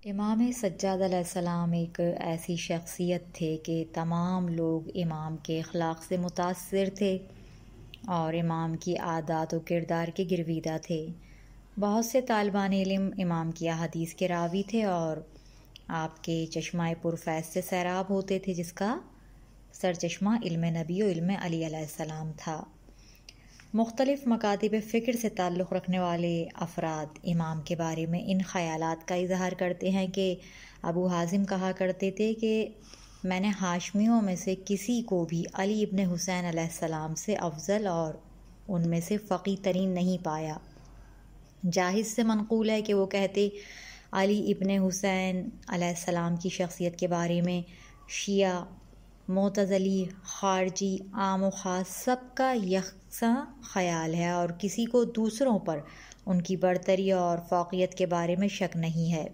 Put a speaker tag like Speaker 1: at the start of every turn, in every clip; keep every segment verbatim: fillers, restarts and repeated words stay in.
Speaker 1: امام سجاد علیہ السلام ایک ایسی شخصیت تھے کہ تمام لوگ امام کے اخلاق سے متاثر تھے اور امام کی عادات و کردار کے گرویدہ تھے۔ بہت سے طالبان علم امام کی احادیث کے راوی تھے اور آپ کے چشمہ پرفیض سے سیراب ہوتے تھے، جس کا سرچشمہ علم نبی و علم علی علیہ السلام تھا۔ مختلف مکاتب فکر سے تعلق رکھنے والے افراد امام کے بارے میں ان خیالات کا اظہار کرتے ہیں کہ ابو حازم کہا کرتے تھے کہ میں نے ہاشمیوں میں سے کسی کو بھی علی ابن حسین علیہ السلام سے افضل اور ان میں سے فقیہ ترین نہیں پایا۔ جاہز سے منقول ہے کہ وہ کہتے علی ابن حسین علیہ السلام کی شخصیت کے بارے میں شیعہ، معتزلی، خارجی، عام و خاص سب کا یکساں خیال ہے اور کسی کو دوسروں پر ان کی برتری اور فوقیت کے بارے میں شک نہیں ہے۔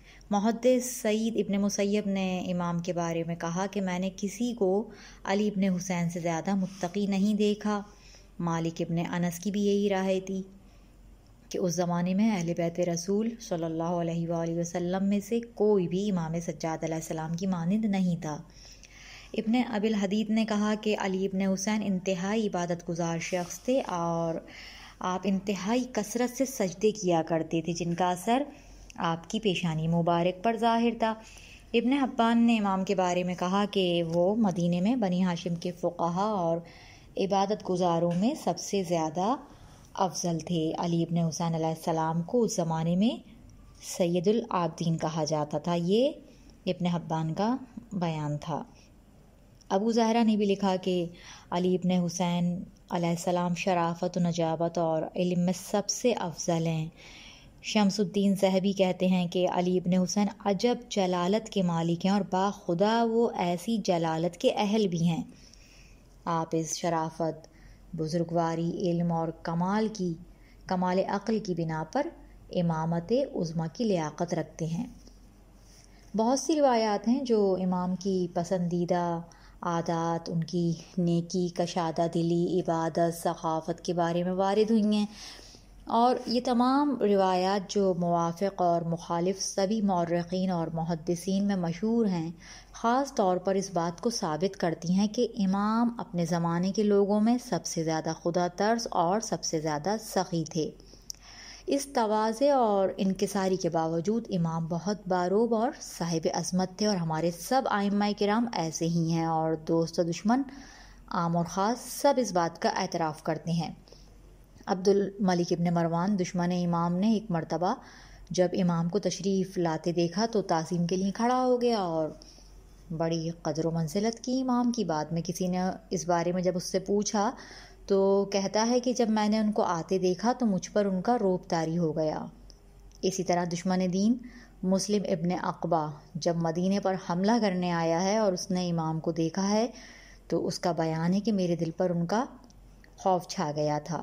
Speaker 1: محدث سعید ابن مسیب نے امام کے بارے میں کہا کہ میں نے کسی کو علی ابن حسین سے زیادہ متقی نہیں دیکھا۔ مالک ابن انس کی بھی یہی رائے تھی کہ اس زمانے میں اہل بیت رسول صلی اللہ علیہ وآلہ وسلم میں سے کوئی بھی امام سجاد علیہ السلام کی مانند نہیں تھا۔ ابن ابی الحدید نے کہا کہ علی ابن حسین انتہائی عبادت گزار شخص تھے اور آپ انتہائی کثرت سے سجدے کیا کرتے تھے، جن کا اثر آپ کی پیشانی مبارک پر ظاہر تھا۔ ابن حبان نے امام کے بارے میں کہا کہ وہ مدینے میں بنی ہاشم کے فقہا اور عبادت گزاروں میں سب سے زیادہ افضل تھے۔ علی ابن حسین علیہ السلام کو اس زمانے میں سید العابدین کہا جاتا تھا۔ یہ ابن حبان کا بیان تھا۔ ابو زہرہ نے بھی لکھا کہ علی ابن حسین علیہ السلام شرافت و نجابت اور علم میں سب سے افضل ہیں۔ شمس الدین ذہبی کہتے ہیں کہ علی ابن حسین عجب جلالت کے مالک ہیں اور باخدا وہ ایسی جلالت کے اہل بھی ہیں۔ آپ اس شرافت، بزرگواری، علم اور کمال کی کمال عقل کی بنا پر امامت عظمیٰ کی لیاقت رکھتے ہیں۔ بہت سی روایات ہیں جو امام کی پسندیدہ عادات، ان کی نیکی، کشادہ دلی، عبادت، ثقافت کے بارے میں وارد ہوئی ہیں، اور یہ تمام روایات جو موافق اور مخالف سبھی مورخین اور محدثین میں مشہور ہیں، خاص طور پر اس بات کو ثابت کرتی ہیں کہ امام اپنے زمانے کے لوگوں میں سب سے زیادہ خدا ترس اور سب سے زیادہ سخی تھے۔ اس تواضع اور انکساری کے باوجود امام بہت باروب اور صاحب عظمت تھے، اور ہمارے سب ائمہ کرام ایسے ہی ہیں، اور دوست و دشمن، عام اور خاص، سب اس بات کا اعتراف کرتے ہیں۔ عبد الملک ابن مروان دشمن امام نے ایک مرتبہ جب امام کو تشریف لاتے دیکھا تو تعظیم کے لیے کھڑا ہو گیا اور بڑی قدر و منزلت کی امام کی۔ بعد میں کسی نے اس بارے میں جب اس سے پوچھا تو کہتا ہے کہ جب میں نے ان کو آتے دیکھا تو مجھ پر ان کا رعب طاری ہو گیا۔ اسی طرح دشمن دین مسلم ابن عقبہ جب مدینے پر حملہ کرنے آیا ہے اور اس نے امام کو دیکھا ہے تو اس کا بیان ہے کہ میرے دل پر ان کا خوف چھا گیا تھا۔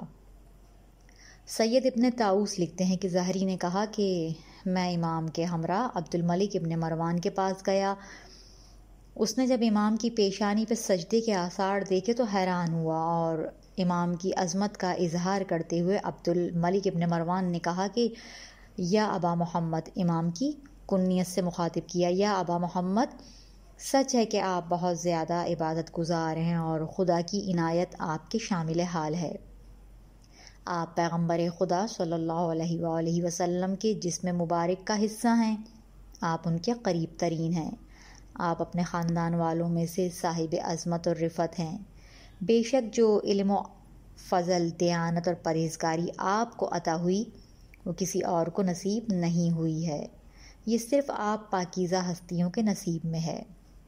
Speaker 1: سید ابن طاؤس لکھتے ہیں کہ ظاہری نے کہا کہ میں امام کے ہمراہ عبد الملک ابن مروان کے پاس گیا۔ اس نے جب امام کی پیشانی پہ سجدے کے آثار دیکھے تو حیران ہوا، اور امام کی عظمت کا اظہار کرتے ہوئے عبد الملک ابن مروان نے کہا کہ یا ابا محمد، امام کی کنیت سے مخاطب کیا، یا ابا محمد، سچ ہے کہ آپ بہت زیادہ عبادت گزار ہیں اور خدا کی عنایت آپ کے شامل حال ہے۔ آپ پیغمبر خدا صلی اللہ علیہ وآلہ وسلم کے جسم مبارک کا حصہ ہیں، آپ ان کے قریب ترین ہیں، آپ اپنے خاندان والوں میں سے صاحب عظمت اور رفعت ہیں۔ بے شک جو علم و فضل، دیانت اور پرہیزگاری آپ کو عطا ہوئی وہ کسی اور کو نصیب نہیں ہوئی ہے، یہ صرف آپ پاکیزہ ہستیوں کے نصیب میں ہے۔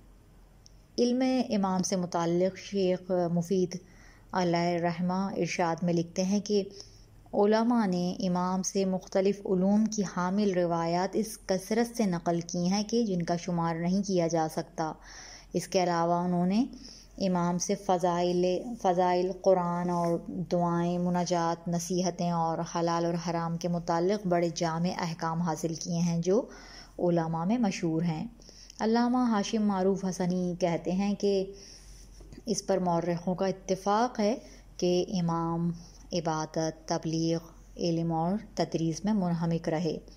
Speaker 1: علم امام سے متعلق شیخ مفید علیہ الرحمہ ارشاد میں لکھتے ہیں کہ علماء نے امام سے مختلف علوم کی حامل روایات اس کثرت سے نقل کی ہیں کہ جن کا شمار نہیں کیا جا سکتا۔ اس کے علاوہ انہوں نے امام سے فضائل فضائل قرآن اور دعائیں، مناجات، نصیحتیں اور حلال اور حرام کے متعلق بڑے جامع احکام حاصل کیے ہیں جو علماء میں مشہور ہیں۔ علامہ ہاشم معروف حسنی کہتے ہیں کہ اس پر مورخوں کا اتفاق ہے کہ امام عبادت، تبلیغ، علم اور تدریس میں منہمک رہے۔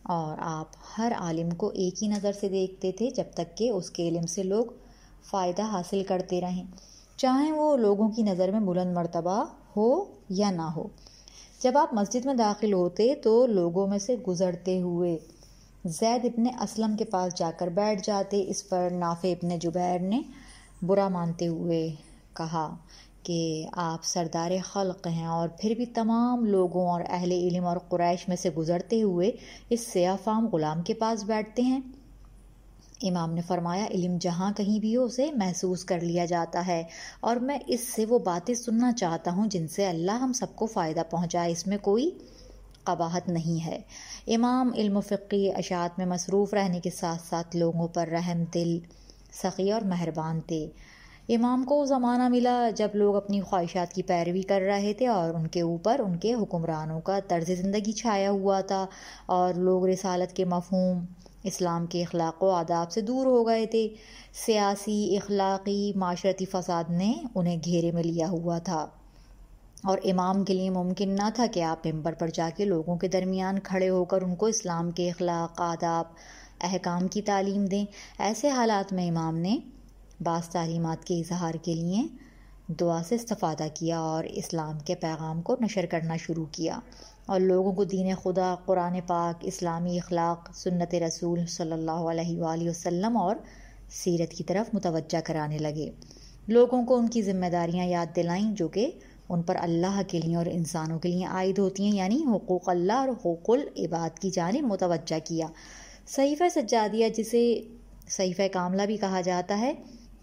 Speaker 1: اور آپ ہر عالم کو ایک ہی نظر سے دیکھتے تھے جب تک کہ اس کے علم سے لوگ فائدہ حاصل کرتے رہیں، چاہیں وہ لوگوں کی نظر میں بلند مرتبہ ہو یا نہ ہو۔ جب آپ مسجد میں داخل ہوتے تو لوگوں میں سے گزرتے ہوئے زید ابن اسلم کے پاس جا کر بیٹھ جاتے۔ اس پر نافع ابن جبیر نے برا مانتے ہوئے کہا کہ آپ سردار خلق ہیں اور پھر بھی تمام لوگوں اور اہل علم اور قریش میں سے گزرتے ہوئے اس سیاہ فام غلام کے پاس بیٹھتے ہیں۔ امام نے فرمایا، علم جہاں کہیں بھی ہو اسے محسوس کر لیا جاتا ہے، اور میں اس سے وہ باتیں سننا چاہتا ہوں جن سے اللہ ہم سب کو فائدہ پہنچائے، اس میں کوئی قباحت نہیں ہے۔ امام علم و فقہ اشاعت میں مصروف رہنے کے ساتھ ساتھ لوگوں پر رحم دل، سخی اور مہربان تھے۔ امام کو وہ زمانہ ملا جب لوگ اپنی خواہشات کی پیروی کر رہے تھے اور ان کے اوپر ان کے حکمرانوں کا طرز زندگی چھایا ہوا تھا، اور لوگ رسالت کے مفہوم، اسلام کے اخلاق و آداب سے دور ہو گئے تھے۔ سیاسی، اخلاقی، معاشرتی فساد نے انہیں گھیرے میں لیا ہوا تھا، اور امام کے لیے ممکن نہ تھا کہ آپ ممبر پر جا کے لوگوں کے درمیان کھڑے ہو کر ان کو اسلام کے اخلاق، آداب، احکام کی تعلیم دیں۔ ایسے حالات میں امام نے بعض تعلیمات کے اظہار کے لیے دعا سے استفادہ کیا اور اسلام کے پیغام کو نشر کرنا شروع کیا، اور لوگوں کو دین خدا، قرآن پاک، اسلامی اخلاق، سنت رسول صلی اللہ علیہ وآلہ وسلم اور سیرت کی طرف متوجہ کرانے لگے۔ لوگوں کو ان کی ذمہ داریاں یاد دلائیں جو کہ ان پر اللہ کے لیے اور انسانوں کے لیے عائد ہوتی ہیں، یعنی حقوق اللہ اور حقوق العباد کی جانب متوجہ کیا۔ صحیفہ سجادیہ، جسے صحیفہ کاملہ بھی کہا جاتا ہے،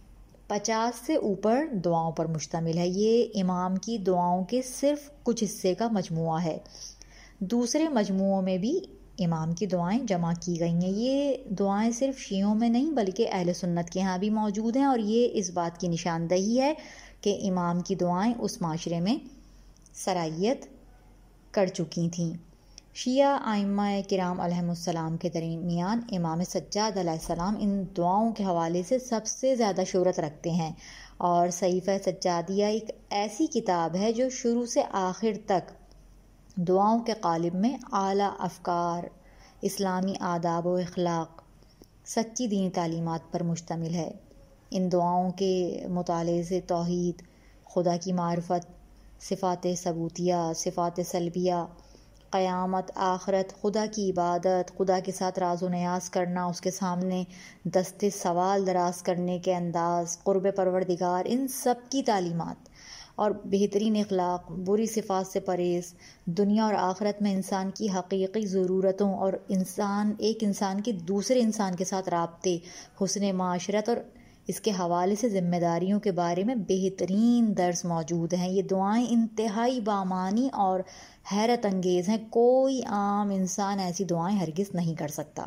Speaker 1: پچاس سے اوپر دعاؤں پر مشتمل ہے۔ یہ امام کی دعاؤں کے صرف کچھ حصے کا مجموعہ ہے۔ دوسرے مجموعوں میں بھی امام کی دعائیں جمع کی گئی ہیں۔ یہ دعائیں صرف شیعوں میں نہیں بلکہ اہل سنت کے ہاں بھی موجود ہیں، اور یہ اس بات کی نشاندہی ہے کہ امام کی دعائیں اس معاشرے میں سرائیت کر چکی تھیں۔ شیعہ ائمہ کرام علیہم السلام کے درمیان امام سجاد علیہ السلام ان دعاؤں کے حوالے سے سب سے زیادہ شہرت رکھتے ہیں، اور صحیفہ سجادیہ ایک ایسی کتاب ہے جو شروع سے آخر تک دعاؤں کے قالب میں اعلیٰ افکار، اسلامی آداب و اخلاق، سچی دینی تعلیمات پر مشتمل ہے۔ ان دعاؤں کے مطالعے سے توحید، خدا کی معرفت، صفات ثبوتیہ، صفات سلبیہ، قیامت، آخرت، خدا کی عبادت، خدا کے ساتھ راز و نیاز کرنا، اس کے سامنے دست سوال دراز کرنے کے انداز، قرب پروردگار، ان سب کی تعلیمات اور بہترین اخلاق، بری صفات سے پرہیز، دنیا اور آخرت میں انسان کی حقیقی ضرورتوں اور انسان ایک انسان کے دوسرے انسان کے ساتھ رابطے، حسن معاشرت اور اس کے حوالے سے ذمہ داریوں کے بارے میں بہترین درس موجود ہیں۔ یہ دعائیں انتہائی بامعنی اور حیرت انگیز ہیں۔ کوئی عام انسان ایسی دعائیں ہرگز نہیں کر سکتا۔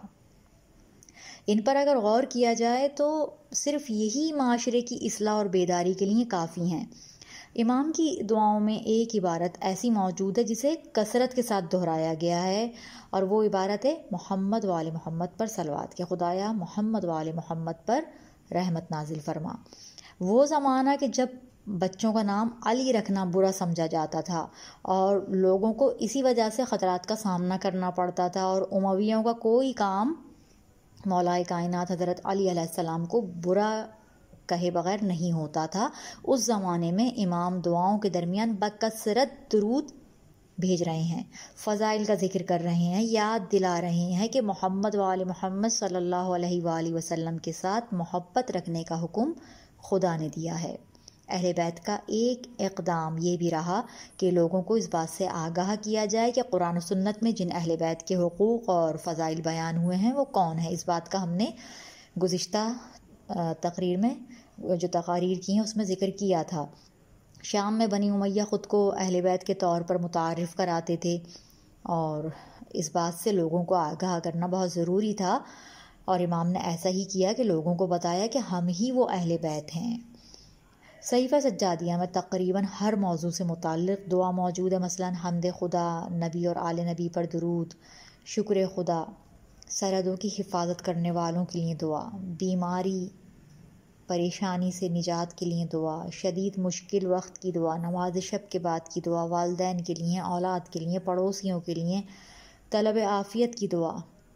Speaker 1: ان پر اگر غور کیا جائے تو صرف یہی معاشرے کی اصلاح اور بیداری کے لیے کافی ہیں۔ امام کی دعاؤں میں ایک عبارت ایسی موجود ہے جسے کثرت کے ساتھ دہرایا گیا ہے، اور وہ عبارت ہے محمد وآل محمد پر صلوات، کہ خدایا محمد وآل محمد پر رحمت نازل فرما۔ وہ زمانہ کہ جب بچوں کا نام علی رکھنا برا سمجھا جاتا تھا اور لوگوں کو اسی وجہ سے خطرات کا سامنا کرنا پڑتا تھا، اور امویوں کا کوئی کام مولائے کائنات حضرت علی علیہ السلام کو برا کہے بغیر نہیں ہوتا تھا، اس زمانے میں امام دعاؤں کے درمیان بکثرت درود بھیج رہے ہیں، فضائل کا ذکر کر رہے ہیں، یاد دلا رہے ہیں کہ محمد وآل محمد صلی اللہ علیہ وآلہ وسلم کے ساتھ محبت رکھنے کا حکم خدا نے دیا ہے۔ اہل بیت کا ایک اقدام یہ بھی رہا کہ لوگوں کو اس بات سے آگاہ کیا جائے کہ قرآن و سنت میں جن اہل بیت کے حقوق اور فضائل بیان ہوئے ہیں وہ کون ہیں۔ اس بات کا ہم نے گزشتہ تقریر میں جو تقاریر کی ہیں اس میں ذکر کیا تھا۔ شام میں بنی امیہ خود کو اہل بیت کے طور پر متعارف کراتے تھے، اور اس بات سے لوگوں کو آگاہ کرنا بہت ضروری تھا، اور امام نے ایسا ہی کیا کہ لوگوں کو بتایا کہ ہم ہی وہ اہل بیت ہیں۔ صحیفہ سجادیہ میں تقریباً ہر موضوع سے متعلق دعا موجود ہے، مثلا حمد خدا، نبی اور آل نبی پر درود، شکر خدا، سرحدوں کی حفاظت کرنے والوں کے لیے دعا، بیماری پریشانی سے نجات کے لیے دعا، شدید مشکل وقت کی دعا، نماز شب کے بعد کی دعا، والدین کے لیے، اولاد کے لیے، پڑوسیوں کے لیے، طلب عافیت کی دعا،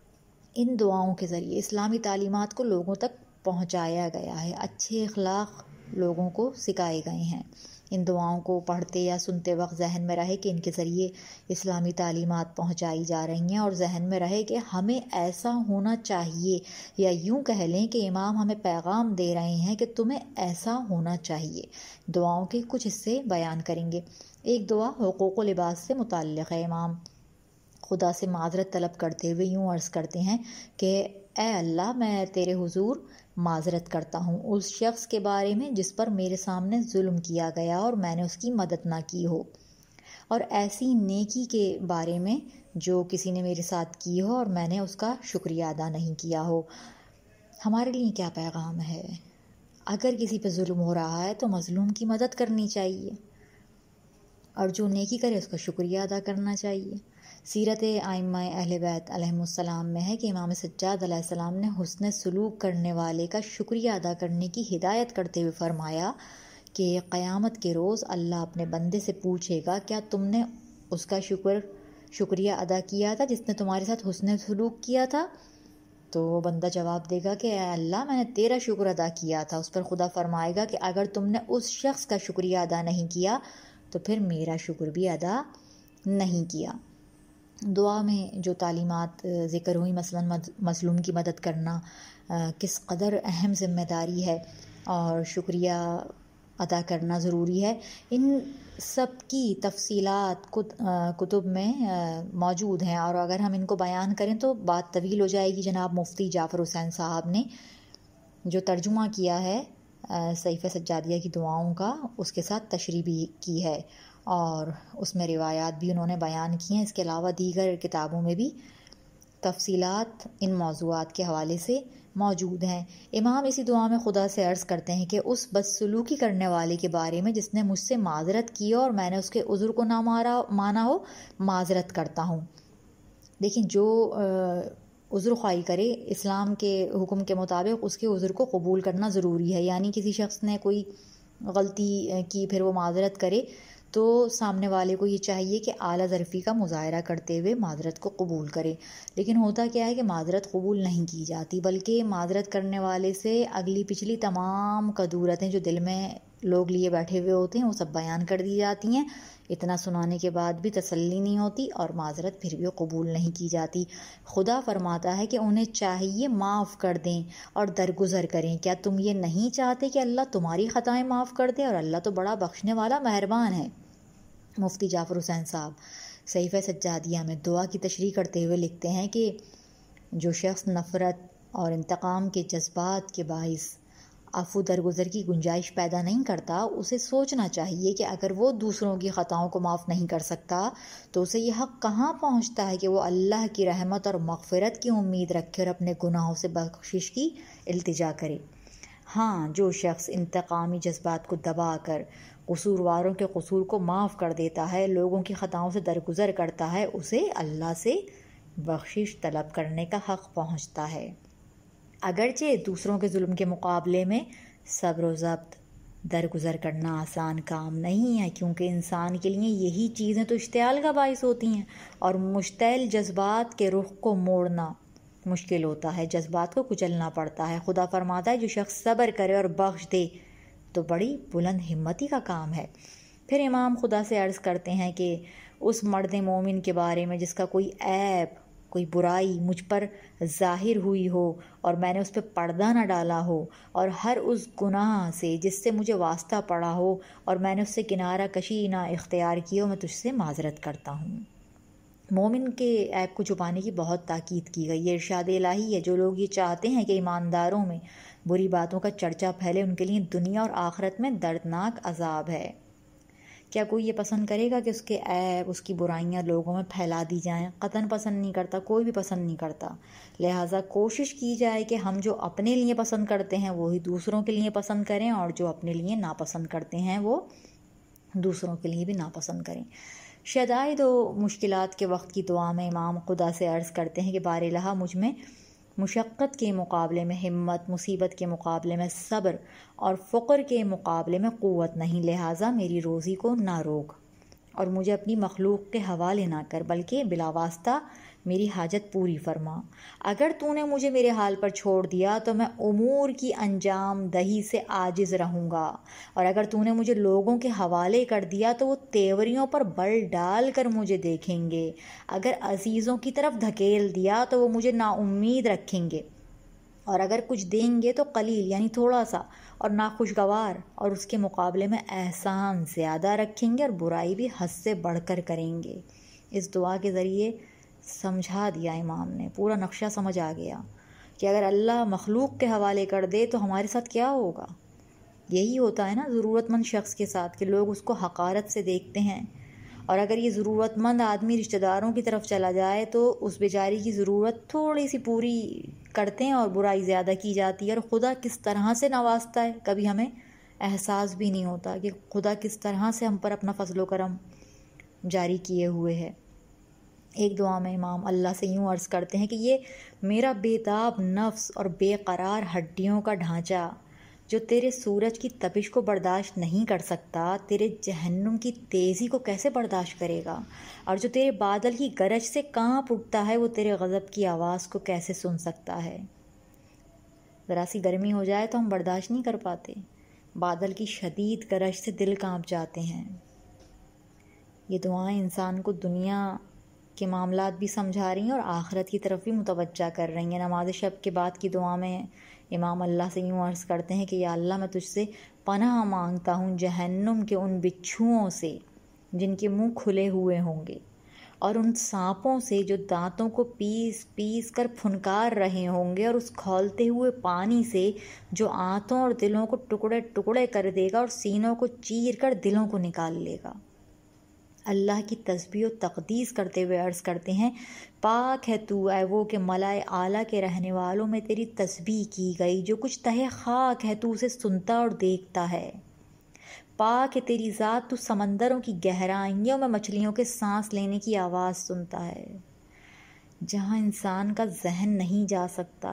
Speaker 1: ان دعاؤں کے ذریعے اسلامی تعلیمات کو لوگوں تک پہنچایا گیا ہے، اچھے اخلاق لوگوں کو سکھائے گئے ہیں۔ ان دعاؤں کو پڑھتے یا سنتے وقت ذہن میں رہے کہ ان کے ذریعے اسلامی تعلیمات پہنچائی جا رہی ہیں، اور ذہن میں رہے کہ ہمیں ایسا ہونا چاہیے، یا یوں کہہ لیں کہ امام ہمیں پیغام دے رہے ہیں کہ تمہیں ایسا ہونا چاہیے۔ دعاؤں کے کچھ حصے بیان کریں گے۔ ایک دعا حقوق و لباس سے متعلق ہے۔ امام خدا سے معذرت طلب کرتے ہوئے یوں عرض کرتے ہیں کہ اے اللہ، میں تیرے حضور معذرت کرتا ہوں اس شخص کے بارے میں جس پر میرے سامنے ظلم کیا گیا اور میں نے اس کی مدد نہ کی ہو، اور ایسی نیکی کے بارے میں جو کسی نے میرے ساتھ کی ہو اور میں نے اس کا شکریہ ادا نہیں کیا ہو۔ ہمارے لیے کیا پیغام ہے؟ اگر کسی پہ ظلم ہو رہا ہے تو مظلوم کی مدد کرنی چاہیے، اور جو نیکی کرے اس کا شکریہ ادا کرنا چاہیے۔ سیرت ائمہ اہل بیت علیہم السلام میں ہے کہ امام سجاد علیہ السلام نے حسن سلوک کرنے والے کا شکریہ ادا کرنے کی ہدایت کرتے ہوئے فرمایا کہ قیامت کے روز اللہ اپنے بندے سے پوچھے گا، کیا تم نے اس کا شکر شکریہ ادا کیا تھا جس نے تمہارے ساتھ حسن سلوک کیا تھا؟ تو وہ بندہ جواب دے گا کہ اے اللہ، میں نے تیرا شکر ادا کیا تھا۔ اس پر خدا فرمائے گا کہ اگر تم نے اس شخص کا شکریہ ادا نہیں کیا تو پھر میرا شکر بھی ادا نہیں کیا۔ دعا میں جو تعلیمات ذکر ہوئی، مثلا مظلوم کی مدد کرنا کس قدر اہم ذمہ داری ہے اور شکریہ ادا کرنا ضروری ہے، ان سب کی تفصیلات کتب میں موجود ہیں، اور اگر ہم ان کو بیان کریں تو بات طویل ہو جائے گی۔ جناب مفتی جعفر حسین صاحب نے جو ترجمہ کیا ہے صحیفہ سجادیہ کی دعاؤں کا، اس کے ساتھ تشریح بھی کی ہے، اور اس میں روایات بھی انہوں نے بیان کی ہیں۔ اس کے علاوہ دیگر کتابوں میں بھی تفصیلات ان موضوعات کے حوالے سے موجود ہیں۔ امام اسی دعا میں خدا سے عرض کرتے ہیں کہ اس بدسلوکی کرنے والے کے بارے میں جس نے مجھ سے معذرت کی اور میں نے اس کے عذر کو نہ مارا مانا ہو، معذرت کرتا ہوں۔ دیکھیں، جو عذر خواہی کرے، اسلام کے حکم کے مطابق اس کے عذر کو قبول کرنا ضروری ہے، یعنی کسی شخص نے کوئی غلطی کی پھر وہ معذرت کرے تو سامنے والے کو یہ چاہیے کہ اعلیٰ ظرفی کا مظاہرہ کرتے ہوئے معذرت کو قبول کرے۔ لیکن ہوتا کیا ہے کہ معذرت قبول نہیں کی جاتی، بلکہ معذرت کرنے والے سے اگلی پچھلی تمام قدورتیں جو دل میں لوگ لیے بیٹھے ہوئے ہوتے ہیں وہ سب بیان کر دی جاتی ہیں۔ اتنا سنانے کے بعد بھی تسلی نہیں ہوتی اور معذرت پھر بھی قبول نہیں کی جاتی۔ خدا فرماتا ہے کہ انہیں چاہیے معاف کر دیں اور درگزر کریں۔ کیا تم یہ نہیں چاہتے کہ اللہ تمہاری خطائیں معاف کر دے؟ اور اللہ تو بڑا بخشنے والا مہربان ہے۔ مفتی جعفر حسین صاحب صحیفہ سجادیہ میں دعا کی تشریح کرتے ہوئے لکھتے ہیں کہ جو شخص نفرت اور انتقام کے جذبات کے باعث عفو درگزر کی گنجائش پیدا نہیں کرتا، اسے سوچنا چاہیے کہ اگر وہ دوسروں کی خطاؤں کو معاف نہیں کر سکتا تو اسے یہ حق کہاں پہنچتا ہے کہ وہ اللہ کی رحمت اور مغفرت کی امید رکھے اور اپنے گناہوں سے بخشش کی التجا کرے۔ ہاں، جو شخص انتقامی جذبات کو دبا کر قصورواروں کے قصور کو معاف کر دیتا ہے، لوگوں کی خطاؤں سے درگزر کرتا ہے، اسے اللہ سے بخشش طلب کرنے کا حق پہنچتا ہے۔ اگرچہ دوسروں کے ظلم کے مقابلے میں صبر و ضبط درگزر کرنا آسان کام نہیں ہے، کیونکہ انسان کے لیے یہی چیزیں تو اشتعال کا باعث ہوتی ہیں، اور مشتعل جذبات کے رخ کو موڑنا مشکل ہوتا ہے، جذبات کو کچلنا پڑتا ہے۔ خدا فرماتا ہے جو شخص صبر کرے اور بخش دے تو بڑی بلند ہمتی کا کام ہے۔ پھر امام خدا سے عرض کرتے ہیں کہ اس مرد مومن کے بارے میں جس کا کوئی عیب، کوئی برائی مجھ پر ظاہر ہوئی ہو اور میں نے اس پہ پردہ نہ ڈالا ہو، اور ہر اس گناہ سے جس سے مجھے واسطہ پڑا ہو اور میں نے اس سے کنارہ کشی نہ اختیار کی ہو، میں تجھ سے معذرت کرتا ہوں۔ مومن کے عیب کو چھپانے کی بہت تاکید کی گئی۔ یہ ارشاد الہی ہے، جو لوگ یہ چاہتے ہیں کہ ایمانداروں میں بری باتوں کا چرچا پھیلے، ان کے لیے دنیا اور آخرت میں دردناک عذاب ہے۔ کیا کوئی یہ پسند کرے گا کہ اس کے عیب، اس کی برائیاں لوگوں میں پھیلا دی جائیں؟ قطعاً پسند نہیں کرتا، کوئی بھی پسند نہیں کرتا۔ لہٰذا کوشش کی جائے کہ ہم جو اپنے لیے پسند کرتے ہیں وہی دوسروں کے لیے پسند کریں، اور جو اپنے لیے ناپسند کرتے ہیں وہ دوسروں کے لیے بھی ناپسند کریں۔ شدائد و مشکلات کے وقت کی دعا میں امام خدا سے عرض کرتے ہیں کہ بار الہ مجھ میں مشقت کے مقابلے میں ہمت، مصیبت کے مقابلے میں صبر اور فقر کے مقابلے میں قوت نہیں، لہٰذا میری روزی کو نہ روک اور مجھے اپنی مخلوق کے حوالے نہ کر، بلکہ بلا واسطہ میری حاجت پوری فرما۔ اگر تو نے مجھے میرے حال پر چھوڑ دیا تو میں امور کی انجام دہی سے عاجز رہوں گا، اور اگر تو نے مجھے لوگوں کے حوالے کر دیا تو وہ تیوریوں پر بل ڈال کر مجھے دیکھیں گے، اگر عزیزوں کی طرف دھکیل دیا تو وہ مجھے نا امید رکھیں گے، اور اگر کچھ دیں گے تو قلیل یعنی تھوڑا سا اور ناخوشگوار، اور اس کے مقابلے میں احسان زیادہ رکھیں گے اور برائی بھی حد سے بڑھ کر کریں گے۔ اس دعا کے ذریعے سمجھا دیا امام نے، پورا نقشہ سمجھ آ گیا کہ اگر اللہ مخلوق کے حوالے کر دے تو ہمارے ساتھ کیا ہوگا۔ یہی ہوتا ہے نا ضرورت مند شخص کے ساتھ کہ لوگ اس کو حقارت سے دیکھتے ہیں، اور اگر یہ ضرورت مند آدمی رشتہ داروں کی طرف چلا جائے تو اس بیچاری کی ضرورت تھوڑی سی پوری کرتے ہیں اور برائی زیادہ کی جاتی ہے، اور خدا کس طرح سے نوازتا ہے کبھی ہمیں احساس بھی نہیں ہوتا کہ خدا کس طرح سے ہم پر اپنا فضل و کرم جاری کیے ہوئے ہے۔ ایک دعا میں امام اللہ سے یوں عرض کرتے ہیں کہ یہ میرا بےتاب نفس اور بے قرار ہڈیوں کا ڈھانچہ جو تیرے سورج کی تپش کو برداشت نہیں کر سکتا، تیرے جہنم کی تیزی کو کیسے برداشت کرے گا، اور جو تیرے بادل کی گرج سے کانپ اٹھتا ہے وہ تیرے غضب کی آواز کو کیسے سن سکتا ہے۔ ذرا سی گرمی ہو جائے تو ہم برداشت نہیں کر پاتے، بادل کی شدید گرج سے دل کانپ جاتے ہیں۔ یہ دعائیں انسان کو دنیا کے معاملات بھی سمجھا رہی ہیں اور آخرت کی طرف بھی متوجہ کر رہی ہیں۔ نماز شب کے بعد کی دعا میں امام اللہ سے یوں عرض کرتے ہیں کہ یا اللہ میں تجھ سے پناہ مانگتا ہوں جہنم کے ان بچھوؤں سے جن کے منہ کھلے ہوئے ہوں گے، اور ان سانپوں سے جو دانتوں کو پیس پیس کر پھنکار رہے ہوں گے، اور اس کھولتے ہوئے پانی سے جو آنتوں اور دلوں کو ٹکڑے ٹکڑے کر دے گا اور سینوں کو چیر کر دلوں کو نکال لے گا۔ اللہ کی تسبیح و تقدیس کرتے ہوئے عرض کرتے ہیں پاک ہے تو اے وہ کہ ملائے اعلیٰ کے رہنے والوں میں تیری تسبیح کی گئی، جو کچھ تہہ خاک ہے تو اسے سنتا اور دیکھتا ہے۔ پاک ہے تیری ذات، تو سمندروں کی گہرائیوں میں مچھلیوں کے سانس لینے کی آواز سنتا ہے۔ جہاں انسان کا ذہن نہیں جا سکتا،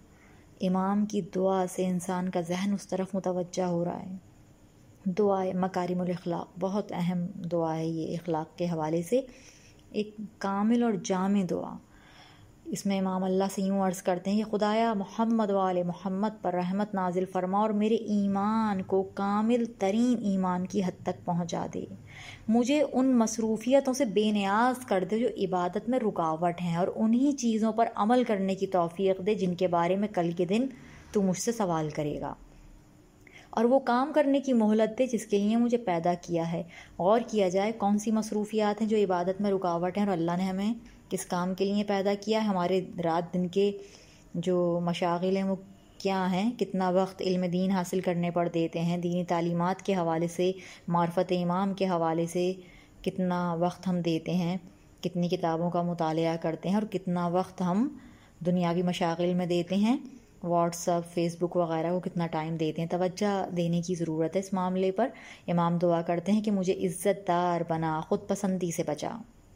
Speaker 1: امام کی دعا سے انسان کا ذہن اس طرف متوجہ ہو رہا ہے۔ دعا مکارم الاخلاق بہت اہم دعا ہے، یہ اخلاق کے حوالے سے ایک کامل اور جامع دعا۔ اس میں امام اللہ سے یوں عرض کرتے ہیں کہ خدایا محمد و آل محمد پر رحمت نازل فرما اور میرے ایمان کو کامل ترین ایمان کی حد تک پہنچا دے، مجھے ان مصروفیتوں سے بے نیاز کر دے جو عبادت میں رکاوٹ ہیں، اور انہی چیزوں پر عمل کرنے کی توفیق دے جن کے بارے میں کل کے دن تو مجھ سے سوال کرے گا، اور وہ کام کرنے کی مہلت دے جس کے لیے مجھے پیدا کیا ہے۔ غور کیا جائے کون سی مصروفیات ہیں جو عبادت میں رکاوٹ ہیں، اور اللہ نے ہمیں کس کام کے لیے پیدا کیا ہے۔ ہمارے رات دن کے جو مشاغل ہیں وہ کیا ہیں، کتنا وقت علم دین حاصل کرنے پر دیتے ہیں، دینی تعلیمات کے حوالے سے، معرفت امام کے حوالے سے کتنا وقت ہم دیتے ہیں، کتنی کتابوں کا مطالعہ کرتے ہیں، اور کتنا وقت ہم دنیاوی مشاغل میں دیتے ہیں، واٹس ایپ فیس بک وغیرہ کو کتنا ٹائم دیتے ہیں۔ توجہ دینے کی ضرورت ہے اس معاملے پر۔ امام دعا کرتے ہیں کہ مجھے عزت دار بنا، خود پسندی سے بچا،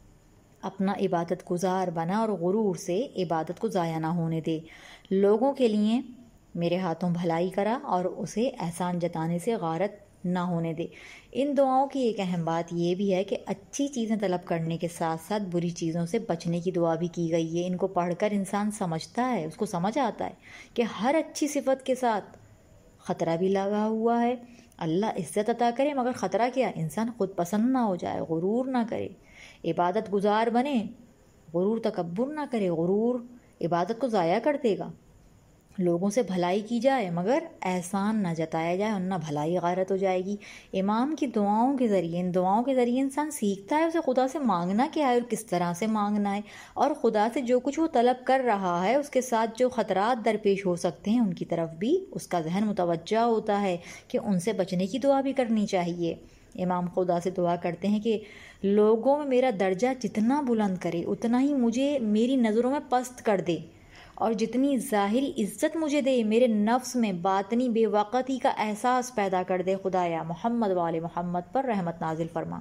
Speaker 1: اپنا عبادت گزار بنا اور غرور سے عبادت کو ضائع نہ ہونے دے، لوگوں کے لیے میرے ہاتھوں بھلائی کرا اور اسے احسان جتانے سے غارت نہ ہونے دے۔ ان دعاؤں کی ایک اہم بات یہ بھی ہے کہ اچھی چیزیں طلب کرنے کے ساتھ ساتھ بری چیزوں سے بچنے کی دعا بھی کی گئی ہے۔ ان کو پڑھ کر انسان سمجھتا ہے، اس کو سمجھ آتا ہے کہ ہر اچھی صفت کے ساتھ خطرہ بھی لگا ہوا ہے۔ اللہ عزت عطا کرے مگر خطرہ کیا، انسان خود پسند نہ ہو جائے، غرور نہ کرے، عبادت گزار بنے، غرور تکبر نہ کرے، غرور عبادت کو ضائع کر دے گا۔ لوگوں سے بھلائی کی جائے مگر احسان نہ جتایا جائے ورنہ بھلائی غارت ہو جائے گی۔ امام کی دعاؤں کے ذریعے ان دعاؤں کے ذریعے انسان سیکھتا ہے اسے خدا سے مانگنا کیا ہے اور کس طرح سے مانگنا ہے، اور خدا سے جو کچھ وہ طلب کر رہا ہے اس کے ساتھ جو خطرات درپیش ہو سکتے ہیں ان کی طرف بھی اس کا ذہن متوجہ ہوتا ہے کہ ان سے بچنے کی دعا بھی کرنی چاہیے۔ امام خدا سے دعا کرتے ہیں کہ لوگوں میں میرا درجہ جتنا بلند کرے اتنا ہی مجھے میری نظروں میں پست کر دے، اور جتنی ظاہری عزت مجھے دے میرے نفس میں باطنی بے وقتی کا احساس پیدا کر دے۔ خدایا محمد و آل محمد پر رحمت نازل فرما۔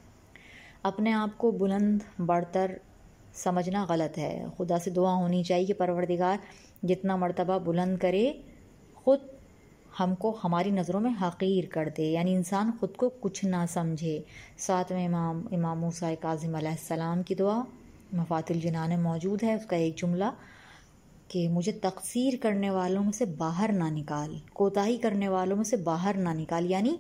Speaker 1: اپنے آپ کو بلند برتر سمجھنا غلط ہے۔ خدا سے دعا ہونی چاہیے کہ پروردگار جتنا مرتبہ بلند کرے خود ہم کو ہماری نظروں میں حقیر کر دے، یعنی انسان خود کو کچھ نہ سمجھے۔ ساتویں امام امام موسیٰ کاظم علیہ السلام کی دعا مفاتح الجنان میں موجود ہے، اس کا ایک جملہ کہ مجھے تقصیر کرنے والوں میں سے باہر نہ نکال، کوتاہی کرنے والوں میں سے باہر نہ نکال، یعنی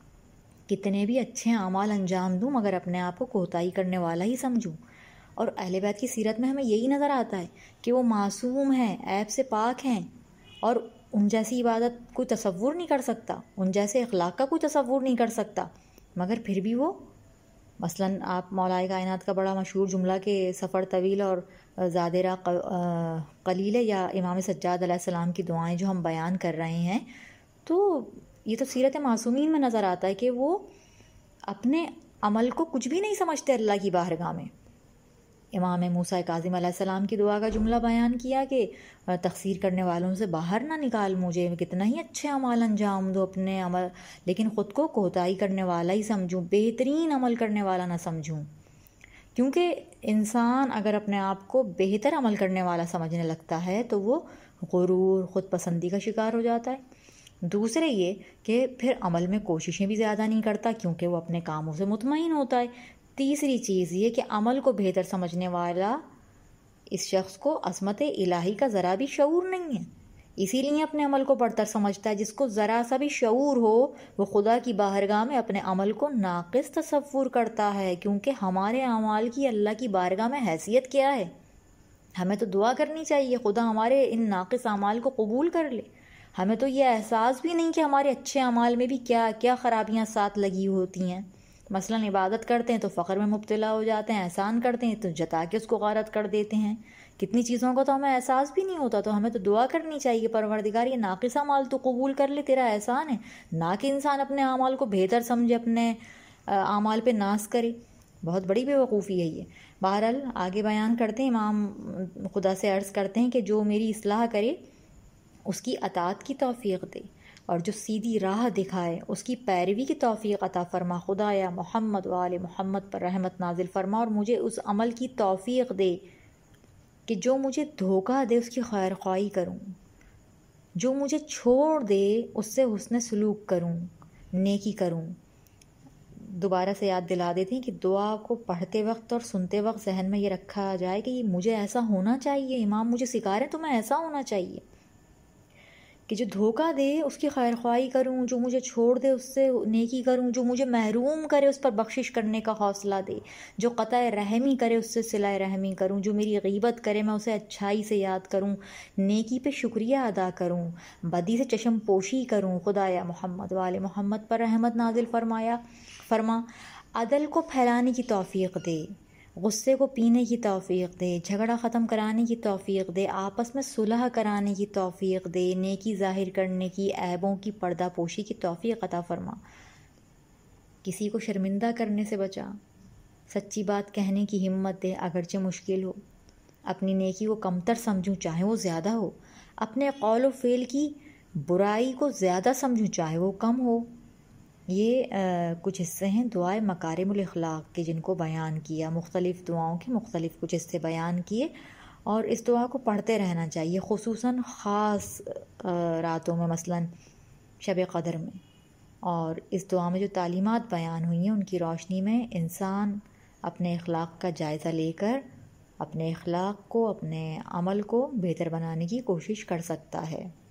Speaker 1: کتنے بھی اچھے اعمال انجام دوں مگر اپنے آپ کو کوتاہی کرنے والا ہی سمجھوں۔ اور اہل بیت کی سیرت میں ہمیں یہی نظر آتا ہے کہ وہ معصوم ہیں، عیب سے پاک ہیں، اور ان جیسی عبادت کوئی تصور نہیں کر سکتا، ان جیسے اخلاق کا کوئی تصور نہیں کر سکتا، مگر پھر بھی وہ مثلاً آپ مولائے کائنات کا بڑا مشہور جملہ کہ سفر طویل اور زاد راہ قلیل، یا امام سجاد علیہ السلام کی دعائیں جو ہم بیان کر رہے ہیں، تو یہ تو سیرت معصومین میں نظر آتا ہے کہ وہ اپنے عمل کو کچھ بھی نہیں سمجھتے اللہ کی بارگاہ میں۔ امام موسیٰ کاظم علیہ السلام کی دعا کا جملہ بیان کیا کہ تقصیر کرنے والوں سے باہر نہ نکال مجھے، کتنا ہی اچھے عمل انجام دو اپنے عمل، لیکن خود کو کوتاہی کرنے والا ہی سمجھوں، بہترین عمل کرنے والا نہ سمجھوں۔ کیونکہ انسان اگر اپنے آپ کو بہتر عمل کرنے والا سمجھنے لگتا ہے تو وہ غرور، خود پسندی کا شکار ہو جاتا ہے۔ دوسرے یہ کہ پھر عمل میں کوششیں بھی زیادہ نہیں کرتا کیونکہ وہ اپنے کاموں سے مطمئن ہوتا ہے۔ تیسری چیز یہ کہ عمل کو بہتر سمجھنے والا اس شخص کو عظمت الہی کا ذرا بھی شعور نہیں ہے، اسی لیے اپنے عمل کو برتر سمجھتا ہے۔ جس کو ذرا سا بھی شعور ہو وہ خدا کی بارگاہ میں اپنے عمل کو ناقص تصور کرتا ہے، کیونکہ ہمارے اعمال کی اللہ کی بارگاہ میں حیثیت کیا ہے؟ ہمیں تو دعا کرنی چاہیے خدا ہمارے ان ناقص اعمال کو قبول کر لے۔ ہمیں تو یہ احساس بھی نہیں کہ ہمارے اچھے اعمال میں بھی کیا کیا خرابیاں ساتھ لگی ہوتی ہیں۔ مثلاً عبادت کرتے ہیں تو فقر میں مبتلا ہو جاتے ہیں، احسان کرتے ہیں تو جتا کے اس کو غارت کر دیتے ہیں، کتنی چیزوں کا تو ہمیں احساس بھی نہیں ہوتا۔ تو ہمیں تو دعا کرنی چاہیے پروردگار یہ ناقص اعمال تو قبول کر لے، تیرا احسان ہے، نہ کہ انسان اپنے اعمال کو بہتر سمجھے، اپنے اعمال پہ ناز کرے۔ بہت بڑی بے وقوفی ہے یہ۔ بہرحال آگے بیان کرتے ہیں، امام خدا سے عرض کرتے ہیں کہ جو میری اصلاح کرے اس کی اطاعت کی توفیق دے، اور جو سیدھی راہ دکھائے اس کی پیروی کی توفیق عطا فرما۔ خدایا محمد و آل محمد پر رحمت نازل فرما، اور مجھے اس عمل کی توفیق دے کہ جو مجھے دھوکہ دے اس کی خیر خواہی کروں، جو مجھے چھوڑ دے اس سے حسن سلوک کروں، نیکی کروں۔ دوبارہ سے یاد دلا دیتے ہیں کہ دعا کو پڑھتے وقت اور سنتے وقت ذہن میں یہ رکھا جائے کہ یہ مجھے ایسا ہونا چاہیے، امام مجھے سکھا رہے ہیں تو میں ایسا ہونا چاہیے کہ جو دھوکہ دے اس کی خیر خواہی کروں، جو مجھے چھوڑ دے اس سے نیکی کروں، جو مجھے محروم کرے اس پر بخشش کرنے کا حوصلہ دے، جو قطع رحمی کرے اس سے صلہ رحمی کروں، جو میری غیبت کرے میں اسے اچھائی سے یاد کروں، نیکی پہ شکریہ ادا کروں، بدی سے چشم پوشی کروں۔ خدایا محمد و آل محمد پر رحمت نازل فرمایا فرما عدل کو پھیلانے کی توفیق دے، غصے کو پینے کی توفیق دے، جھگڑا ختم کرانے کی توفیق دے، آپس میں صلح کرانے کی توفیق دے، نیکی ظاہر کرنے کی، عیبوں کی پردہ پوشی کی توفیق عطا فرما، کسی کو شرمندہ کرنے سے بچا، سچی بات کہنے کی ہمت دے اگرچہ مشکل ہو، اپنی نیکی کو کمتر سمجھوں چاہے وہ زیادہ ہو، اپنے قول و فعل کی برائی کو زیادہ سمجھوں چاہے وہ کم ہو۔ یہ کچھ حصے ہیں دعائے مکارم الاخلاق کے جن کو بیان کیا، مختلف دعاؤں کے مختلف کچھ حصے بیان کیے، اور اس دعا کو پڑھتے رہنا چاہیے خصوصاً خاص راتوں میں، مثلاً شب قدر میں۔ اور اس دعا میں جو تعلیمات بیان ہوئی ہیں ان کی روشنی میں انسان اپنے اخلاق کا جائزہ لے کر اپنے اخلاق کو، اپنے عمل کو بہتر بنانے کی کوشش کر سکتا ہے۔